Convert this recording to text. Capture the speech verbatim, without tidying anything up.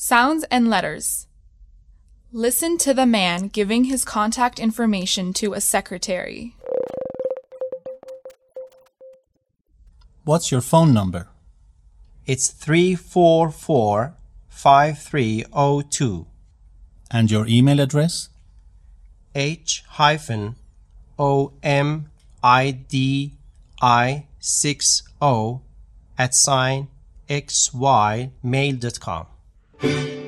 Sounds and letters. Listen to the man giving his contact information to a secretary. What's your phone number? It's three four four, five three zero two. And your email address? H hyphen O M I D I six O at sign X Y mail dot com.